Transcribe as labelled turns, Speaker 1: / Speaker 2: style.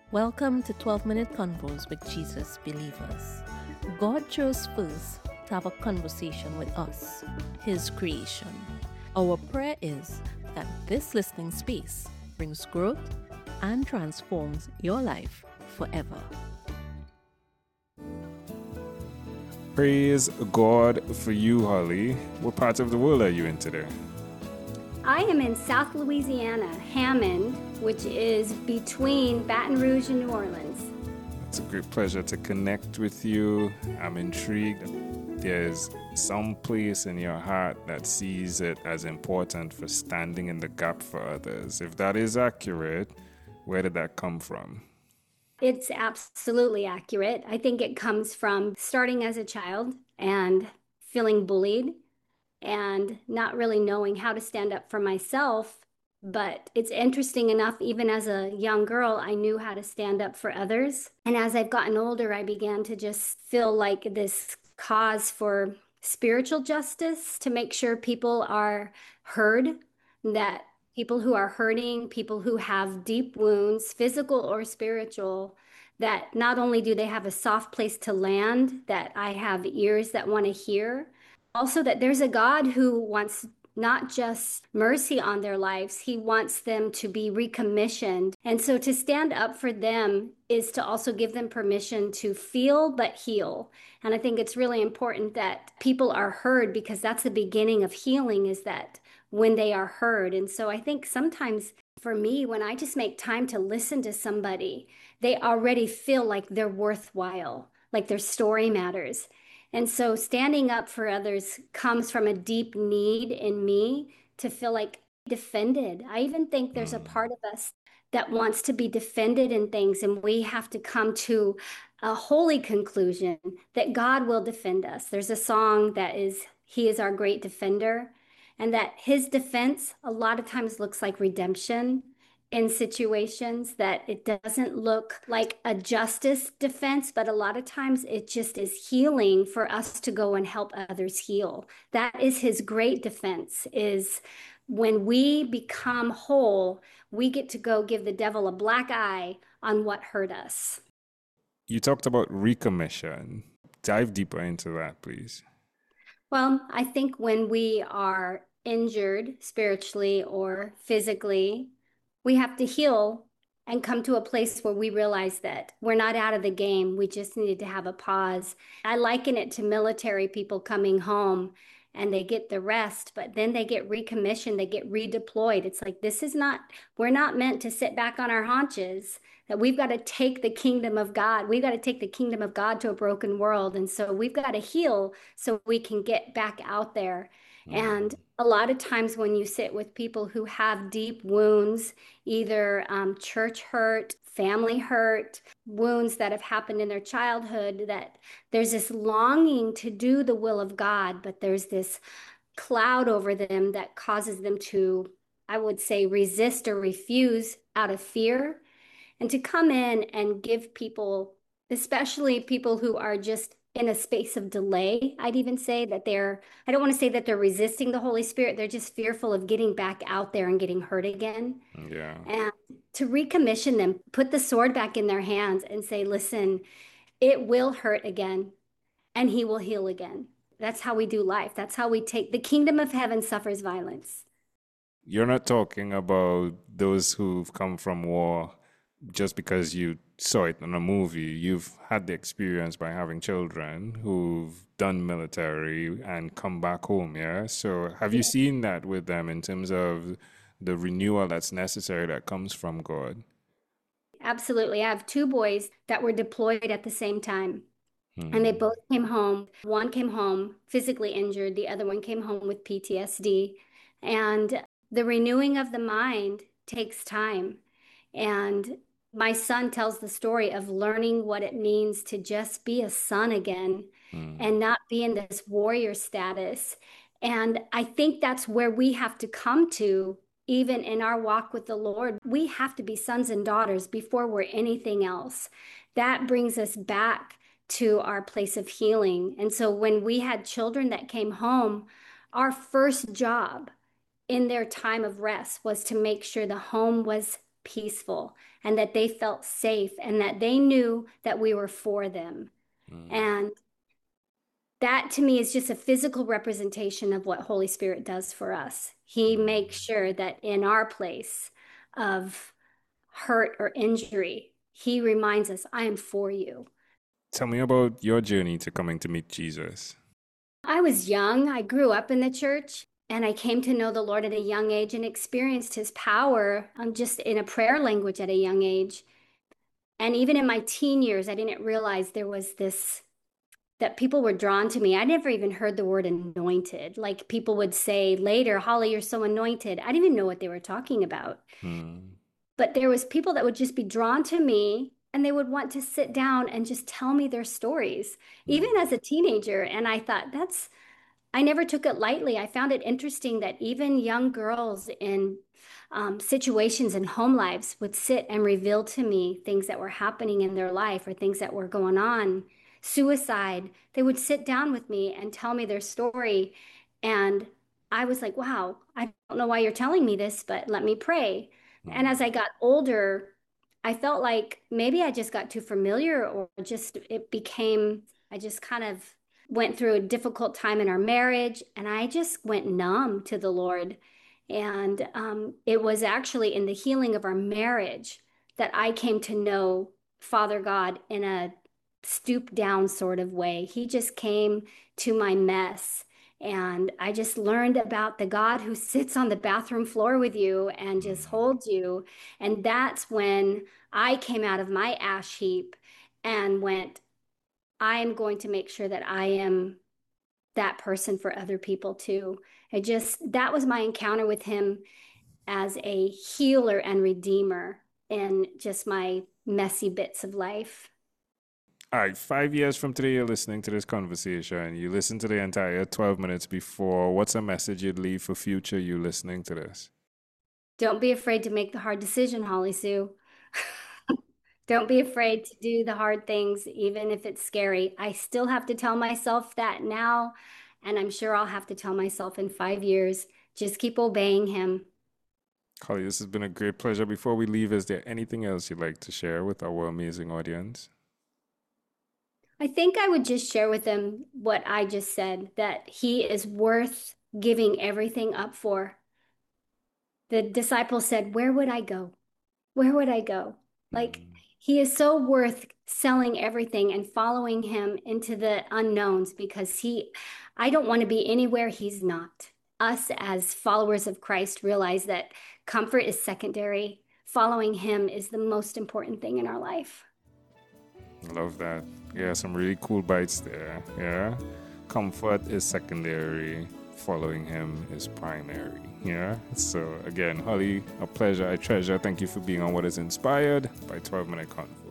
Speaker 1: Welcome to 12-Minute Convos with Jesus Believers. God chose first to have a conversation with us, His creation. Our prayer is that this listening space brings growth and transforms your life forever.
Speaker 2: Praise God for you, Holly. What part of the world are you in today?
Speaker 3: I am in South Louisiana, Hammond, which is between Baton Rouge and New Orleans.
Speaker 2: It's a great pleasure to connect with you. I'm intrigued. There's some place in your heart that sees it as important for standing in the gap for others. If that is accurate, where did that come from?
Speaker 3: It's absolutely accurate. I think it comes from starting as a child and feeling bullied and not really knowing how to stand up for myself. But it's interesting enough, even as a young girl, I knew how to stand up for others. And as I've gotten older, I began to just feel like this cause for spiritual justice to make sure people are heard, that people who are hurting, people who have deep wounds, physical or spiritual, that not only do they have a soft place to land, that I have ears that want to hear, also that there's a God who wants not just mercy on their lives, he wants them to be recommissioned. And so to stand up for them is to also give them permission to feel but heal. And I think it's really important that people are heard, because that's the beginning of healing, is that when they are heard. And so I think sometimes for me, when I just make time to listen to somebody, they already feel like they're worthwhile, like their story matters. And so standing up for others comes from a deep need in me to feel like defended. I even think there's a part of us that wants to be defended in things, and we have to come to a holy conclusion that God will defend us. There's a song that is, He is our great defender, and that His defense a lot of times looks like redemption in situations, that it doesn't look like a justice defense, but a lot of times it just is healing for us to go and help others heal. That is his great defense, is when we become whole, we get to go give the devil a black eye on what hurt us.
Speaker 2: You talked about recommission. Dive deeper into that, please.
Speaker 3: Well, I think when we are injured spiritually or physically, we have to heal and come to a place where we realize that we're not out of the game. We just needed to have a pause. I liken it to military people coming home and they get the rest, but then they get recommissioned, they get redeployed. It's like, we're not meant to sit back on our haunches, that we've got to take the kingdom of God. We've got to take the kingdom of God to a broken world. And so we've got to heal so we can get back out there. And a lot of times when you sit with people who have deep wounds, either church hurt, family hurt, wounds that have happened in their childhood, that there's this longing to do the will of God, but there's this cloud over them that causes them to, I would say, resist or refuse out of fear. And to come in and give people, especially people who are just in a space of delay, I'd even say that I don't want to say that they're resisting the Holy Spirit. They're just fearful of getting back out there and getting hurt again.
Speaker 2: Yeah.
Speaker 3: And to recommission them, put the sword back in their hands and say, listen, it will hurt again and he will heal again. That's how we do life. That's how we take the kingdom of heaven suffers violence.
Speaker 2: You're not talking about those who've come from war just because you saw it in a movie. You've had the experience by having children who've done military and come back home, yeah? So have you seen that with them in terms of the renewal that's necessary that comes from God?
Speaker 3: Absolutely. I have two boys that were deployed at the same time. And they both came home. One came home physically injured. The other one came home with PTSD. And the renewing of the mind takes time. And my son tells the story of learning what it means to just be a son again and not be in this warrior status. And I think that's where we have to come to, even in our walk with the Lord. We have to be sons and daughters before we're anything else. That brings us back to our place of healing. And so when we had children that came home, our first job in their time of rest was to make sure the home was peaceful and that they felt safe and that they knew that we were for them. And that to me is just a physical representation of what Holy Spirit does for us. He makes sure that in our place of hurt or injury, he reminds us, I am for you.
Speaker 2: Tell me about your journey to coming to meet Jesus.
Speaker 3: I was young. I grew up in the church and I came to know the Lord at a young age and experienced his power just in a prayer language at a young age. And even in my teen years, I didn't realize there was this, that people were drawn to me. I never even heard the word anointed. Like people would say later, Holly, you're so anointed. I didn't even know what they were talking about. But there was people that would just be drawn to me and they would want to sit down and just tell me their stories, even as a teenager. And I thought I never took it lightly. I found it interesting that even young girls in situations in home lives would sit and reveal to me things that were happening in their life or things that were going on. Suicide, they would sit down with me and tell me their story. And I was like, wow, I don't know why you're telling me this, but let me pray. And as I got older, I felt like maybe I just got too familiar or just I just kind of went through a difficult time in our marriage and I just went numb to the Lord. And it was actually in the healing of our marriage that I came to know Father God in a stoop down sort of way. He just came to my mess. And I just learned about the God who sits on the bathroom floor with you and just holds you. And that's when I came out of my ash heap and went, I am going to make sure that I am that person for other people too. That was my encounter with him as a healer and redeemer in just my messy bits of life.
Speaker 2: All right, 5 years from today, you're listening to this conversation. You listened to the entire 12 minutes before. What's a message you'd leave for future you listening to this?
Speaker 3: Don't be afraid to make the hard decision, Holly Sue. Don't be afraid to do the hard things, even if it's scary. I still have to tell myself that now, and I'm sure I'll have to tell myself in 5 years. Just keep obeying him.
Speaker 2: Holly, this has been a great pleasure. Before we leave, is there anything else you'd like to share with our amazing audience?
Speaker 3: I think I would just share with them what I just said, that he is worth giving everything up for. The disciples said, where would I go? Where would I go? Like, he is so worth selling everything and following him into the unknowns because I don't want to be anywhere he's not. Us as followers of Christ realize that comfort is secondary. Following him is the most important thing in our life.
Speaker 2: Love that. Yeah, some really cool bites there. Yeah. Comfort is secondary. Following him is primary. Yeah. So again, Holly, a pleasure. I treasure. Thank you for being on What is Inspired by 12 Minute Convo.